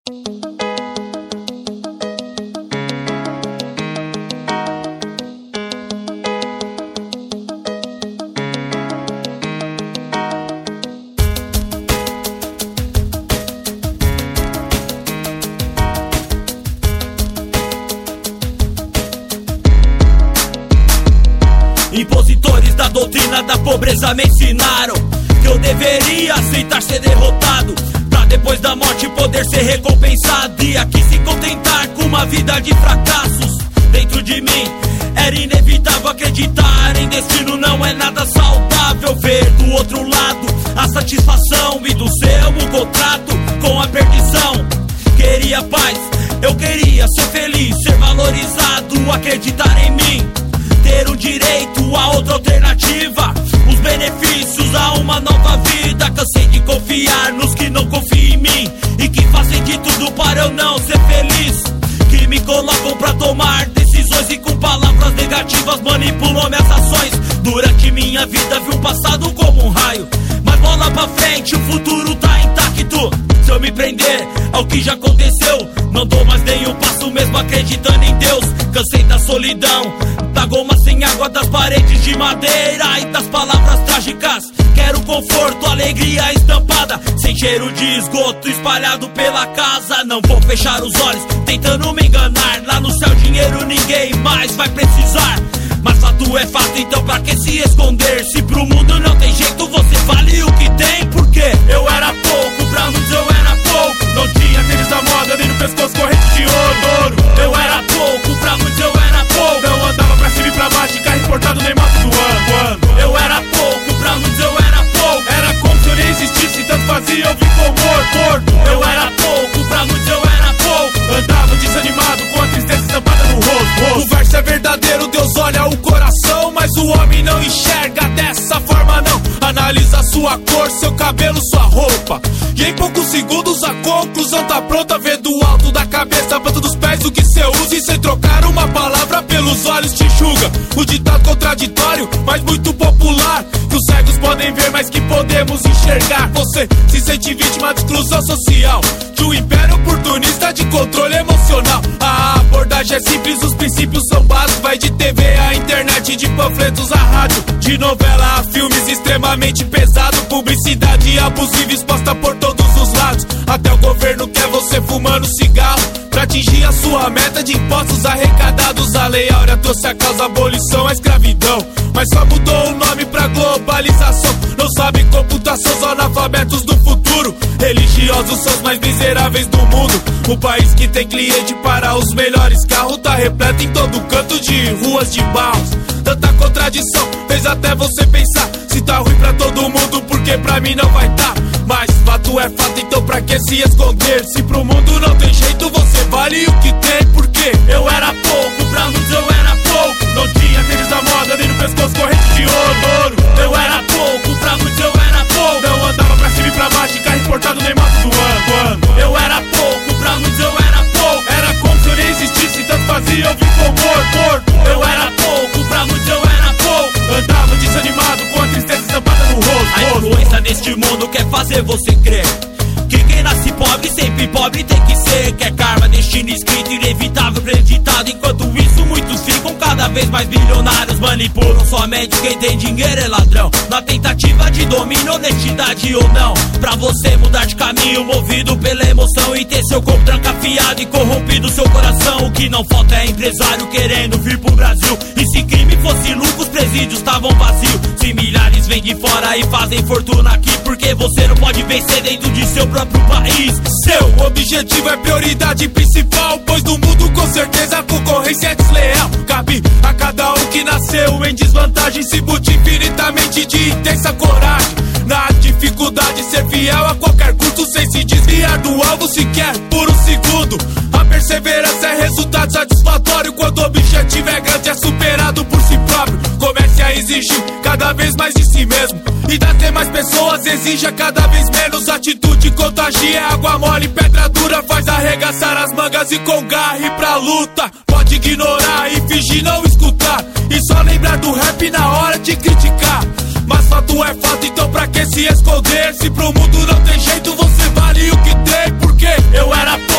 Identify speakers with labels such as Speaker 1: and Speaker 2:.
Speaker 1: Impositores da doutrina da pobreza me ensinaram que eu deveria aceitar ser derrotado, pra depois da morte poder ser recompensado. E aqui se contentar com uma vida de fracassos. Dentro de mim era inevitável acreditar em destino, não é nada saudável. Ver do outro lado a satisfação e do seu o contrato com a perdição. Queria paz, eu queria ser feliz, ser valorizado, acreditar em mim, ter um direito a outra alternativa, os benefícios a uma nova vida. Cansei de confiar nos que não confiam em mim e que fazem de tudo para eu não ser feliz, que me colocam pra tomar decisões e com palavras negativas manipulam minhas ações. Durante minha vida vi o passado como um raio, mas bola pra frente, o futuro tá intacto. Se eu me prender ao que já aconteceu, não dou mais nenhum passo mesmo acreditando em Deus. Cansei da solidão, da goma sem água, das paredes de madeira e das palavras trágicas. Quero conforto, alegria estampada, sem cheiro de esgoto espalhado pela casa. Não vou fechar os olhos tentando me enganar, lá no céu dinheiro ninguém mais vai precisar. Mas fato é fato, então pra que se esconder? Se pro mundo não tem jeito, você vale o que tem. Porque eu era pouco, pra muitos eu era pouco. Não tinha tênis da moda, nem no pescoço corrente de ouro. Eu era pouco, pra muitos eu era pouco. Não andava pra cima e pra baixo de carro importado nem moto do ano. Eu era pouco, pra muitos eu era pouco. Era como se eu nem existisse, tanto fazia eu vim com morto. Eu era pouco, pra muitos eu era pouco. Andava desanimado com a tristeza estampada no rosto. O verso é verdadeiro, Deus olha o coração, mas o homem não enxerga dessa forma não. Analisa sua cor, seu cabelo, sua roupa, e em poucos segundos a conclusão tá pronta. Vê do alto da cabeça, a ponta dos pés, o que cê usa, e sem trocar uma palavra pelos olhos te julga. O ditado contraditório, mas muito popular, que os cegos podem ver, mas que podemos enxergar. Você se sente vítima de exclusão social, de um império oportunista de controle emocional. A abordagem é simples, os princípios são básicos. Vai de TV a internet, de panfletos a rádio, de novela a filmes extremamente pesado. Publicidade abusiva exposta por todos os lados. Até o governo quer você fumando cigarro pra atingir a sua meta de impostos arrecadados. A Lei Áurea trouxe a causa abolição, a escravidão, mas só mudou o nome pra globalização. Não sabe computação, os analfabetos do futuro. Religiosos são os mais miseráveis do mundo. O país que tem cliente para os melhores carros tá repleto em todo canto de ruas de barros. Tanta contradição fez até você pensar se tá ruim pra todo mundo, porque pra mim não vai tá. Mas fato é fato, então pra que se esconder? Se pro mundo não tem jeito, você vale o que tem. Porque eu era pouco, pra muitos eu era pouco. Não tinha tênis da moda, nem no pescoço corrente de ouro. Eu era pouco, pra muitos eu era pouco. Não andava pra cima e pra baixo de carro importado nem moto do ano. Eu era pouco, pra muitos eu era pouco. Era como se eu nem existisse, tanto fazia eu vim com morto. Eu era pouco, pra muitos eu era pouco. Andava desanimado com a tristeza estampada no rosto. A influência neste mundo quer fazer você crer que quem nasce pobre, sempre pobre tem que ser. Quer karma, destino escrito, inevitável, acreditado. Enquanto isso, muitos ficam cada vez mais bilionários. Manipulam somente quem tem dinheiro é ladrão, na tentativa de domínio, honestidade ou não. Pra você mudar de caminho, movido pela emoção, e ter seu corpo trancafiado e corrompido seu coração. O que não falta é empresário querendo vir pro Brasil. E se crime fosse lucro, os presídios estavam vazios. Se milhares vêm de fora e fazem fortuna aqui, porque você não pode vencer dentro de seu próprio país. Seu objetivo é prioridade principal, pois no mundo com certeza a concorrência é desleal. Cabe a cada um que nasceu em desvantagem se bote infinitamente de intensa coragem. Na dificuldade ser fiel a qualquer custo, sem se desviar do alvo sequer por um segundo. A perseverança é resultado satisfatório quando o objetivo é grande, é superado por si próprio. Comece a exigir cada vez mais de si mesmo, e das demais pessoas exija cada vez menos. Atitude contagia, é água mole, pedra dura, faz arregaçar as mangas e com garra ir pra luta. Pode ignorar e fingir não escutar, e só lembrar do rap na hora de criticar. Mas fato é fato, então pra que se esconder? Se pro mundo não tem jeito, você vale o que tem. Porque eu era